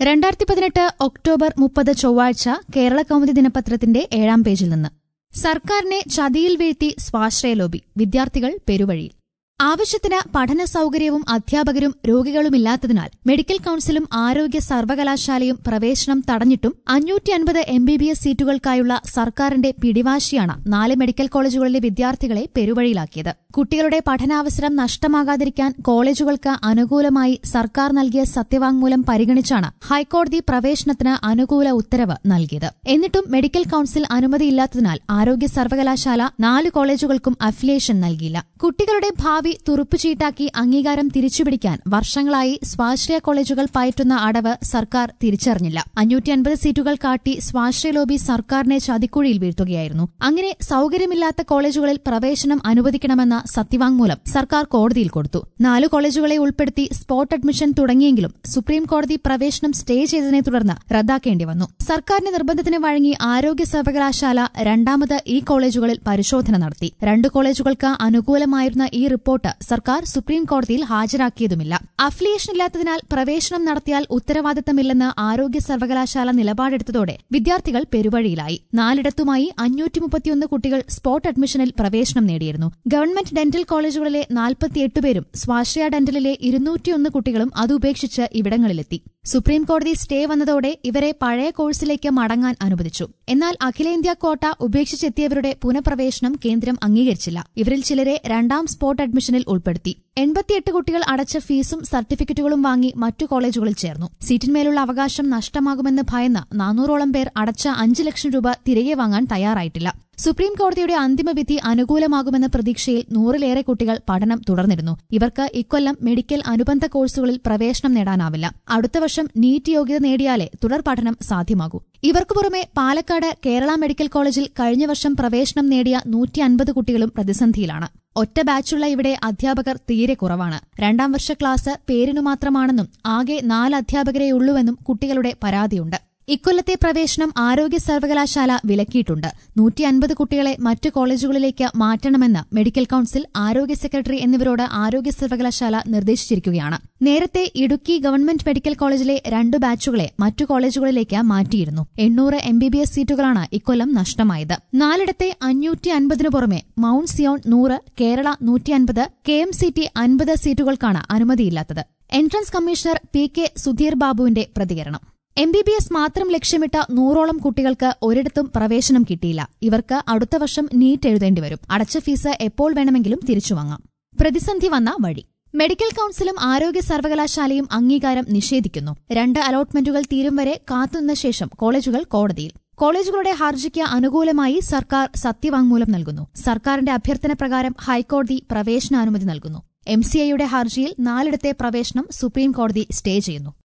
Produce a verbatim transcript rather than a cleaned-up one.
രണ്ടായിരത്തി പതിനെട്ട് ഒക്ടോബർ മുപ്പത് ചൊവ്വാഴ്ച കേരള കൗമുദി ദിനപത്രത്തിന്റെ ഏഴാം പേജിൽ നിന്ന് സർക്കാരിനെ ചതിയിൽ വീഴ്ത്തി സ്വാശ്രയ ലോബി, വിദ്യാർത്ഥികൾ പെരുവഴിയിൽ. ആവശ്യത്തിന് പഠന സൌകര്യവും അധ്യാപകരും രോഗികളുമില്ലാത്തതിനാൽ മെഡിക്കൽ കൌൺസിലും ആരോഗ്യ സർവകലാശാലയും പ്രവേശനം തടഞ്ഞിട്ടും അഞ്ഞൂറ്റി അൻപത് എം ബി ബി എസ് സീറ്റുകൾക്കായുള്ള സർക്കാരിന്റെ പിടിവാശിയാണ് നാല് മെഡിക്കൽ കോളേജുകളിലെ വിദ്യാർത്ഥികളെ പെരുവഴിയിലാക്കിയത്. കുട്ടികളുടെ പഠനാവസരം നഷ്ടമാകാതിരിക്കാൻ കോളേജുകൾക്ക് അനുകൂലമായി സർക്കാർ നൽകിയ സത്യവാങ്മൂലം പരിഗണിച്ചാണ് ഹൈക്കോടതി പ്രവേശനത്തിന് അനുകൂല ഉത്തരവ് നൽകിയത്. എന്നിട്ടും മെഡിക്കൽ കൌൺസിൽ അനുമതിയില്ലാത്തതിനാൽ ആരോഗ്യ സർവകലാശാല നാല് കോളേജുകൾക്കും അഫിലിയേഷൻ നൽകിയില്ല. കുട്ടികളുടെ ഭാവി തുറുപ്പുചീട്ടാക്കി അംഗീകാരം തിരിച്ചുപിടിക്കാൻ വർഷങ്ങളായി സ്വാശ്രയ കോളേജുകൾ പയറ്റുന്ന അടവ് സർക്കാർ തിരിച്ചറിഞ്ഞില്ല. അഞ്ഞൂറ്റി അൻപത് സീറ്റുകൾ കാട്ടി സ്വാശ്രയ ലോബി സർക്കാരിനെ ചതിക്കുഴിയിൽ വീഴ്ത്തുകയായിരുന്നു. അങ്ങനെ സൌകര്യമില്ലാത്ത കോളേജുകളിൽ പ്രവേശനം അനുവദിക്കണമെന്ന സത്യവാങ്മൂലം സർക്കാർ കോടതിയിൽ കൊടുത്തു. നാലു കോളേജുകളെ ഉൾപ്പെടുത്തി സ്പോട്ട് അഡ്മിഷൻ തുടങ്ങിയെങ്കിലും സുപ്രീം കോടതി പ്രവേശനം സ്റ്റേ ചെയ്തതിനെ തുടർന്ന് റദ്ദാക്കേണ്ടി വന്നു. സർക്കാരിന്റെ നിർബന്ധത്തിന് വഴങ്ങി ആരോഗ്യ സർവകലാശാല രണ്ടാമത് ഈ കോളേജുകളിൽ പരിശോധന നടത്തി. രണ്ടു കോളേജുകൾക്ക് അനുകൂലമായിരുന്ന ഈ റിപ്പോർട്ട് സർക്കാർ സുപ്രീം കോടതിയിൽ ഹാജരാക്കിയതുമില്ല. അഫിലിയേഷനില്ലാത്തതിനാൽ പ്രവേശനം നടത്തിയാൽ ഉത്തരവാദിത്തമില്ലെന്ന് ആരോഗ്യ സർവകലാശാല നിലപാടെടുത്തതോടെ വിദ്യാർത്ഥികൾ പെരുവഴിയിലായി. നാലിടത്തുമായി അഞ്ഞൂറ്റി മുപ്പത്തിയൊന്ന് കുട്ടികൾ സ്പോട്ട് അഡ്മിഷനിൽ പ്രവേശനം നേടിയിരുന്നു. ഗവൺമെന്റ് ഡെന്റൽ കോളേജുകളിലെ നാൽപ്പത്തിയെട്ട് പേരും സ്വാശ്രയ ഡെന്റലിലെ ഇരുന്നൂറ്റിയൊന്ന് കുട്ടികളും അതുപേക്ഷിച്ച് ഇവിടങ്ങളിലെത്തി. സുപ്രീം കോടതി സ്റ്റേ വന്നതോടെ ഇവരെ പഴയ കോഴ്സിലേക്ക് മടങ്ങാൻ അനുവദിച്ചു. എന്നാൽ അഖിലേന്ത്യാ ക്വാട്ട ഉപേക്ഷിച്ചെത്തിയവരുടെ പുനഃപ്രവേശനം കേന്ദ്രം അംഗീകരിച്ചില്ല. ഇവരിൽ ചിലരെ രണ്ടാം സ്പോട്ട് അഡ്മിഷനിൽ ഉൾപ്പെടുത്തി. എൺപത്തിയെട്ട് കുട്ടികൾ അടച്ച ഫീസും സർട്ടിഫിക്കറ്റുകളും വാങ്ങി മറ്റു കോളേജുകളിൽ ചേർന്നു. സീറ്റിന്മേലുള്ള അവകാശം നഷ്ടമാകുമെന്ന് ഭയന്ന് നാനൂറോളം പേർ അടച്ച അഞ്ച് ലക്ഷം രൂപ തിരികെ വാങ്ങാൻ തയ്യാറായിട്ടില്ല. സുപ്രീം കോടതിയുടെ അന്തിമവിധി അനുകൂലമാകുമെന്ന പ്രതീക്ഷയിൽ നൂറിലേറെ കുട്ടികൾ പഠനം തുടർന്നിരുന്നു. ഇവർക്ക് ഇക്കൊല്ലം മെഡിക്കൽ അനുബന്ധ കോഴ്സുകളിൽ പ്രവേശനം നേടാനാവില്ല. അടുത്ത വർഷം നീറ്റ് യോഗ്യത നേടിയാലേ തുടർ പഠനം സാധ്യമാകൂ. ഇവർക്കു പുറമെ പാലക്കാട് കേരള മെഡിക്കൽ കോളേജിൽ കഴിഞ്ഞ വർഷം പ്രവേശനം നേടിയ നൂറ്റി അൻപത് കുട്ടികളും പ്രതിസന്ധിയിലാണ്. ഒറ്റ ബാച്ചുള്ള ഇവിടെ അധ്യാപകർ തീരെ കുറവാണ്. രണ്ടാം വർഷ ക്ലാസ് പേരിനു മാത്രമാണെന്നും ആകെ നാല് അധ്യാപകരെയുള്ളൂവെന്നും കുട്ടികളുടെ പരാതിയുണ്ട്. ഇക്കൊല്ലത്തെ പ്രവേശനം ആരോഗ്യ സർവകലാശാല വിലക്കിയിട്ടുണ്ട്. നൂറ്റി അൻപത് കുട്ടികളെ മറ്റു കോളേജുകളിലേക്ക് മാറ്റണമെന്ന് മെഡിക്കൽ കൌൺസിൽ, ആരോഗ്യ സെക്രട്ടറി എന്നിവരോട് ആരോഗ്യ സർവകലാശാല നിർദ്ദേശിച്ചിരിക്കുകയാണ്. നേരത്തെ ഇടുക്കി ഗവൺമെന്റ് മെഡിക്കൽ കോളേജിലെ രണ്ടു ബാച്ചുകളെ മറ്റു കോളേജുകളിലേക്ക് മാറ്റിയിരുന്നു. എണ്ണൂറ് എം ബി ബി എസ് സീറ്റുകളാണ് ഇക്കൊല്ലം നഷ്ടമായത്. നാലിടത്തെ അഞ്ഞൂറ്റി അൻപതിനു പുറമെ മൌണ്ട് സിയോൺ നൂറ്, കേരള നൂറ്റി അൻപത്, കെ എം സി ടി അൻപത് സീറ്റുകൾക്കാണ് അനുമതിയില്ലാത്തത്. Entrance commissioner P K Sudheer ബാബുവിന്റെ പ്രതികരണം: എം ബി ബി എസ് മാത്രം ലക്ഷ്യമിട്ട നൂറോളം കുട്ടികൾക്ക് ഒരിടത്തും പ്രവേശനം കിട്ടിയില്ല. ഇവർക്ക് അടുത്ത വർഷം നീറ്റ് എഴുതേണ്ടിവരും. അടച്ച ഫീസ് എപ്പോൾ വേണമെങ്കിലും തിരിച്ചുവാങ്ങാം. പ്രതിസന്ധി വന്ന വഴി: മെഡിക്കൽ കൌൺസിലും ആരോഗ്യ സർവകലാശാലയും അംഗീകാരം നിഷേധിക്കുന്നു. രണ്ട് അലോട്ട്മെന്റുകൾ തീരും വരെ കാത്തുനിന്ന ശേഷം കോളേജുകൾ കോടതിയിൽ. കോളേജുകളുടെ ഹർജിക്ക് അനുകൂലമായി സർക്കാർ സത്യവാങ്മൂലം നൽകുന്നു. സർക്കാരിന്റെ അഭ്യർത്ഥന പ്രകാരം ഹൈക്കോടതി പ്രവേശനാനുമതി നൽകുന്നു. എം സി ഐയുടെ ഹർജിയിൽ നാലിടത്തെ പ്രവേശനം സുപ്രീം കോടതി സ്റ്റേ ചെയ്യുന്നു.